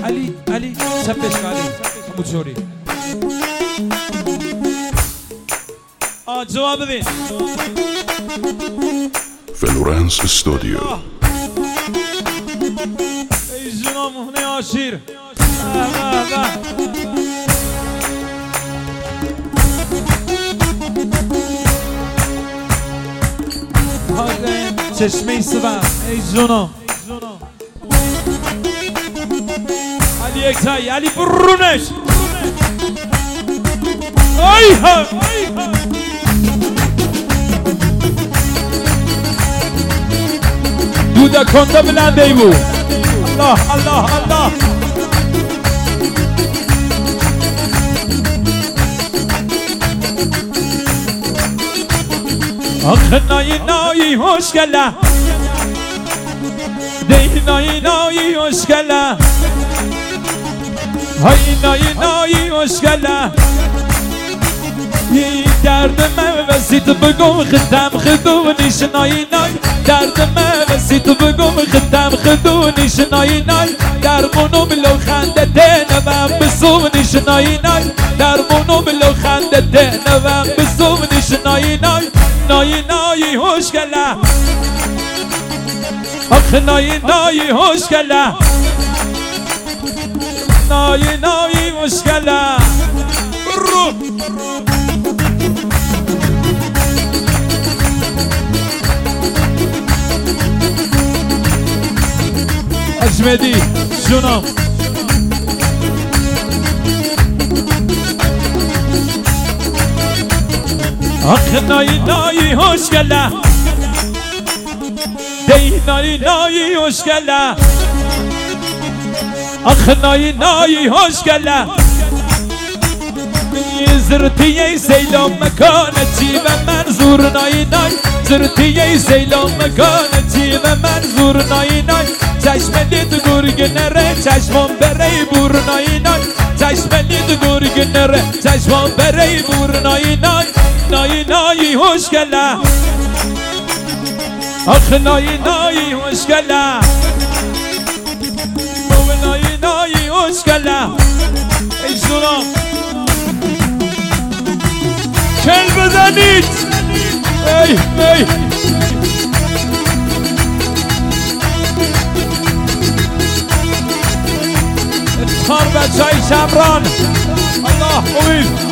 علی چپش علی موچوری جواب ببین فلورنس استودیو ای جناب مهنه آشیر چشمه سبب ای جناب علی یک تایی علی برونش ای ها دودا کنده بلنده ای بود الله الله الله آخه نایی نایی خوشگله دی نایی نایی خوشگله های نایی نایی خوشگله درد من وسی تو بگم خدم خدونیش نایی نای درد من وسی تو بگم خدم خدونیش نایی نای درمونو بلو خنده ده نوام بسونیش نایی نای درمونو بلو خنده ده نوام بسونیش نایی نای نایی نایی خوشگله آخه نایی نایی خوشگله نایی نایی خوشگله اجمدی جونم آخه نایی نایی خوشگله دی نایی نایی خوشگله آخه نایی نایی خوشگله زرتی ای سیلام مکانه چی و منظور نایی نای زرتی ای سیلام مکانه چی و منظور نایی نای چشم لید گرگ نره چشمم بره بور نایی نای چشم لید گرگ نره چشمم بره بور نایی نای نایی نایی خوشگله آخه نایی نایی خوشگله نایی نایی خوشگله ای سلام کل بزنید ای ای افتخار بچه های شمران الله امید